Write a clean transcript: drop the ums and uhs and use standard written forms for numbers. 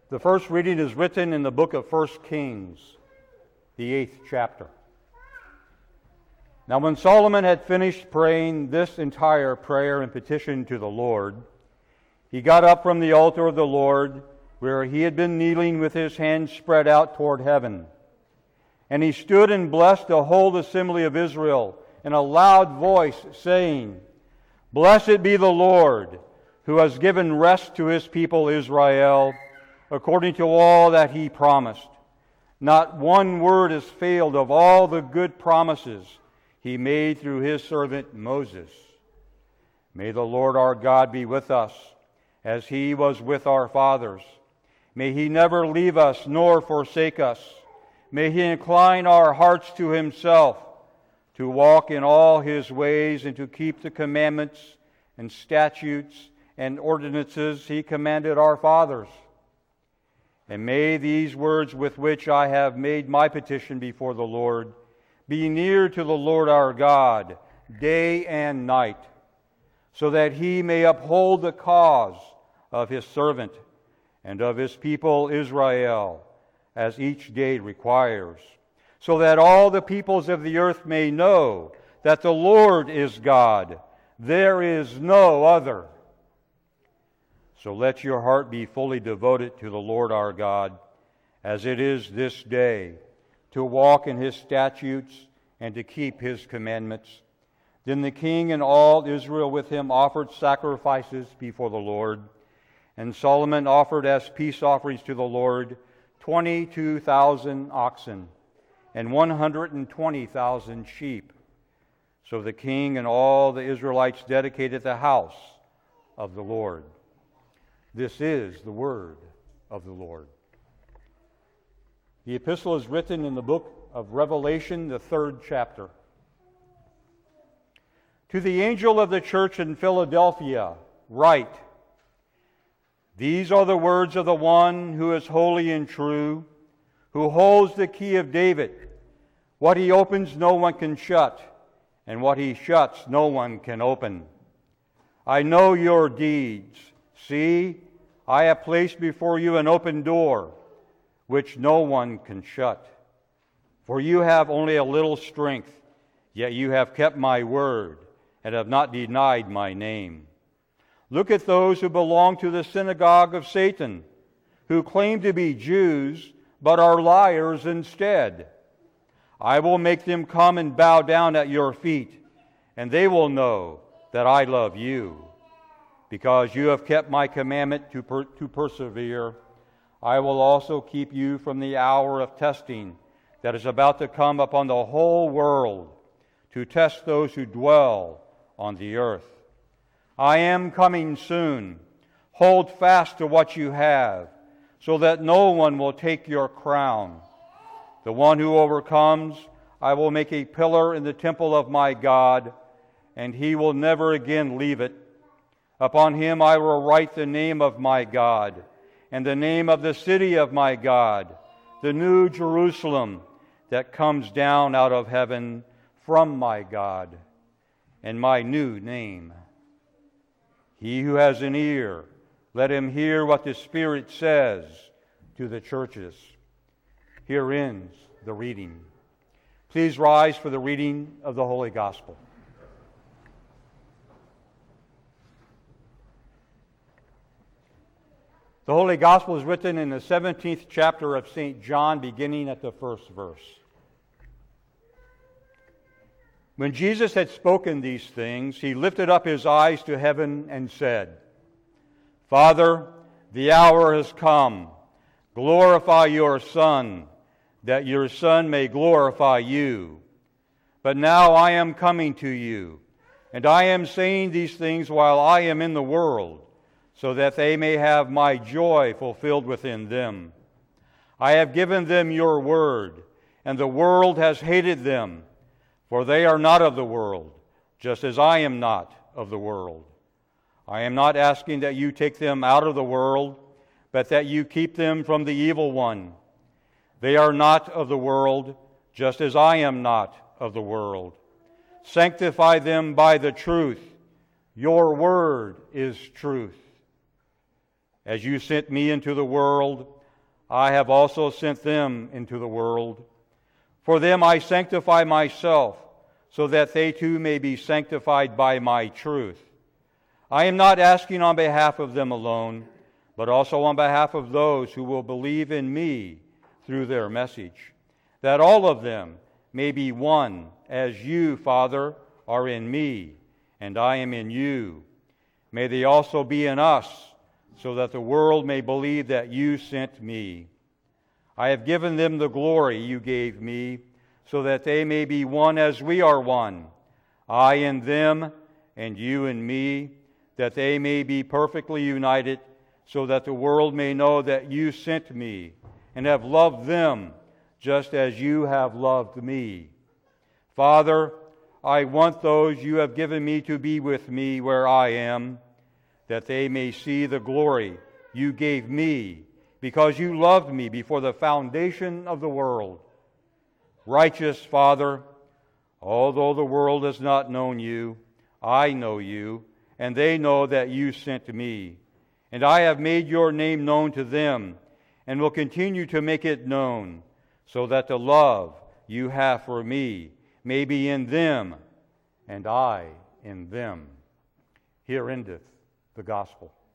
The first reading is written in the book of 1 Kings, the 8th chapter. Now when Solomon had finished praying this entire prayer and petition to the Lord, he got up from the altar of the Lord, where he had been kneeling with his hands spread out toward heaven. And he stood and blessed the whole assembly of Israel in a loud voice, saying, "Blessed be the Lord, who has given rest to his people Israel, according to all that he promised. Not one word has failed of all the good promises he made through his servant Moses. May the Lord our God be with us, as he was with our fathers. May he never leave us nor forsake us. May he incline our hearts to himself, to walk in all his ways and to keep the commandments and statutes and ordinances he commanded our fathers. And may these words with which I have made my petition before the Lord be near to the Lord our God day and night, so that he may uphold the cause of his servant and of his people Israel, as each day requires, so that all the peoples of the earth may know that the Lord is God. There is no other. So let your heart be fully devoted to the Lord our God, as it is this day, to walk in his statutes and to keep his commandments." Then the king and all Israel with him offered sacrifices before the Lord. And Solomon offered as peace offerings to the Lord 22,000 oxen and 120,000 sheep. So the king and all the Israelites dedicated the house of the Lord. This is the word of the Lord. The epistle is written in the book of Revelation, the 3rd chapter. To the angel of the church in Philadelphia, write, "These are the words of the one who is holy and true, who holds the key of David. What he opens no one can shut, and what he shuts no one can open. I know your deeds. See, I have placed before you an open door, which no one can shut. For you have only a little strength, yet you have kept my word, and have not denied my name. Look at those who belong to the synagogue of Satan, who claim to be Jews, but are liars instead. I will make them come and bow down at your feet, and they will know that I love you. Because you have kept my commandment to persevere, I will also keep you from the hour of testing that is about to come upon the whole world, to test those who dwell on the earth. I am coming soon. Hold fast to what you have, so that no one will take your crown. The one who overcomes, I will make a pillar in the temple of my God, and he will never again leave it. Upon him I will write the name of my God, and the name of the city of my God, the new Jerusalem that comes down out of heaven from my God, and my new name. He who has an ear, let him hear what the Spirit says to the churches." Here ends the reading. Please rise for the reading of the Holy Gospel. The Holy Gospel is written in the 17th chapter of St. John, beginning at the 1st verse. When Jesus had spoken these things, he lifted up his eyes to heaven and said, "Father, the hour has come. Glorify your Son, that your Son may glorify you. But now I am coming to you, and I am saying these things while I am in the world, so that they may have my joy fulfilled within them. I have given them your word, and the world has hated them, for they are not of the world, just as I am not of the world. I am not asking that you take them out of the world, but that you keep them from the evil one. They are not of the world, just as I am not of the world. Sanctify them by the truth. Your word is truth. As you sent me into the world, I have also sent them into the world. For them I sanctify myself, so that they too may be sanctified by my truth. I am not asking on behalf of them alone, but also on behalf of those who will believe in me through their message, that all of them may be one, as you, Father, are in me, and I am in you. May they also be in us, so that the world may believe that you sent me. I have given them the glory you gave me, so that they may be one as we are one, I in them and you in me, that they may be perfectly united, so that the world may know that you sent me and have loved them just as you have loved me. Father, I want those you have given me to be with me where I am, that they may see the glory you gave me, because you loved me before the foundation of the world. Righteous Father, although the world has not known you, I know you, and they know that you sent me. And I have made your name known to them, and will continue to make it known, so that the love you have for me may be in them, and I in them. Here endeth the gospel.